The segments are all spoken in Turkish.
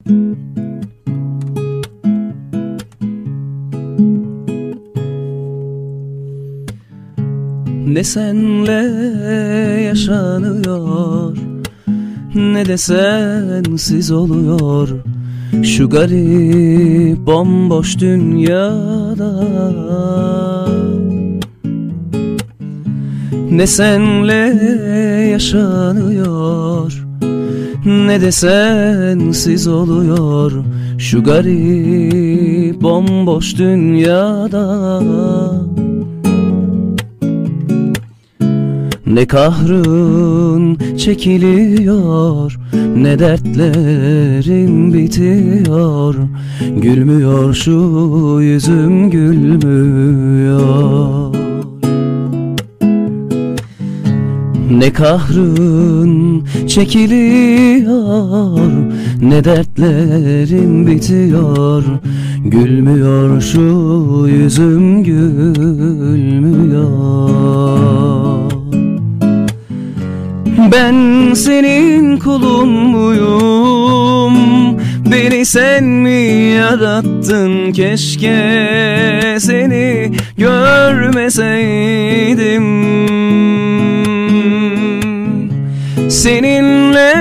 Ne senle yaşanıyor, ne de sensiz oluyor şu garip bomboş dünyada. Ne senle yaşanıyor, ne de sensiz oluyor şu garip bomboş dünyada. Ne kahrın çekiliyor, ne dertlerin bitiyor. Gülmüyor şu yüzüm, gülmüyor. Ne kahrın çekiliyor, ne dertlerin bitiyor. Gülmüyor şu yüzüm, gülmüyor. Ben senin kulun muyum? Beni sen mi yarattın? Keşke seni görmeseydim. Seninle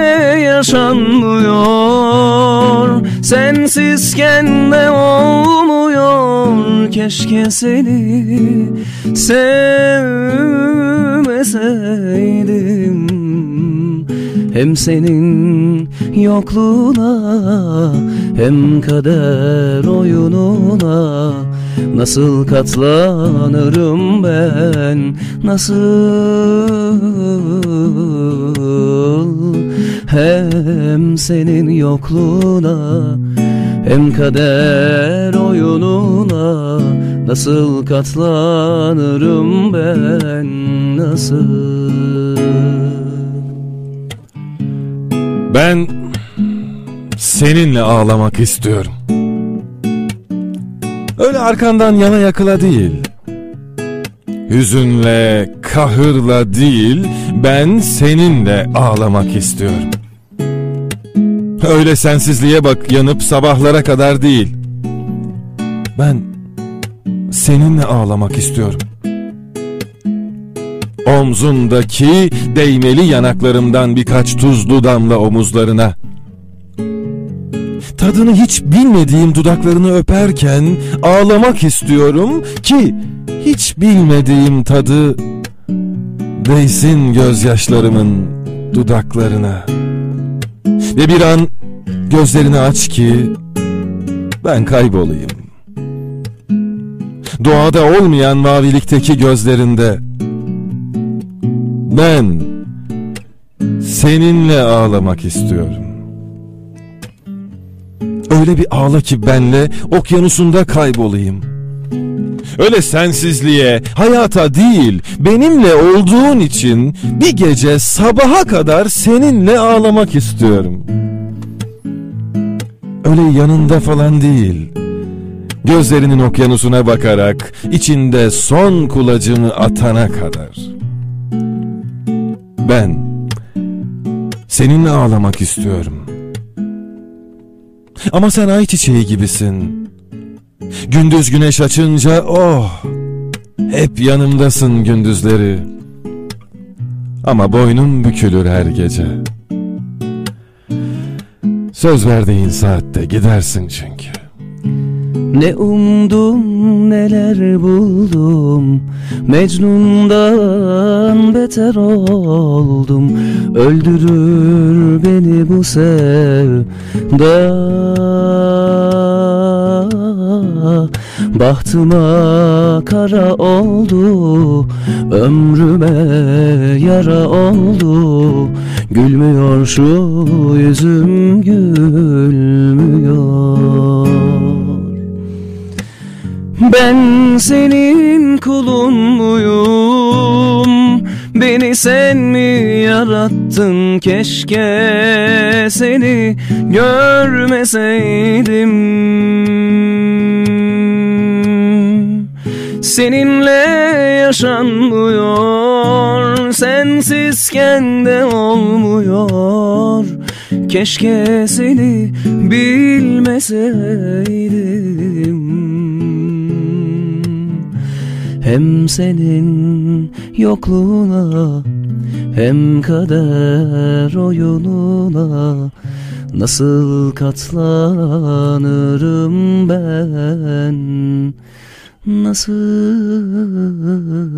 yaşanmıyor, sensizken de olmuyor. Keşke seni sevmeseydim. Hem senin yokluğuna, hem kader oyununa nasıl katlanırım ben, nasıl? Hem senin yokluğuna, hem kader oyununa nasıl katlanırım ben, nasıl? Ben seninle ağlamak istiyorum. Öyle arkandan yana yakıla değil, hüzünle, kahırla değil, ben seninle ağlamak istiyorum. Öyle sensizliğe bak yanıp sabahlara kadar değil, ben seninle ağlamak istiyorum. Omzundaki değmeli yanaklarımdan birkaç tuzlu damla omuzlarına, tadını hiç bilmediğim dudaklarını öperken ağlamak istiyorum ki hiç bilmediğim tadı değsin gözyaşlarımın dudaklarına. Ve bir an gözlerini aç ki ben kaybolayım. Doğada olmayan mavilikteki gözlerinde ben seninle ağlamak istiyorum. Öyle bir ağla ki benle okyanusunda kaybolayım. Öyle sensizliğe, hayata değil, benimle olduğun için bir gece sabaha kadar seninle ağlamak istiyorum. Öyle yanında falan değil, gözlerinin okyanusuna bakarak içinde son kulacımı atana kadar. Ben seninle ağlamak istiyorum. Ama sen ay çiçeği gibisin. Gündüz güneş açınca oh, hep yanımdasın gündüzleri. Ama boynum bükülür her gece. Söz verdiğin saatte gidersin çünkü. Ne umdum, neler buldum, Mecnun'dan beter oldum. Öldürür beni bu sevda, bahtıma kara oldu, ömrüme yara oldu. Gülmüyor şu yüzüm, gülmüyor. Ben senin kulun muyum? Beni sen mi yarattın? Keşke seni görmeseydim. Seninle yaşanmıyor, sensizken de olmuyor. keşke seni bilmeseydim. Hem senin yokluğuna hem kader oyununa nasıl katlanırım ben, nasıl?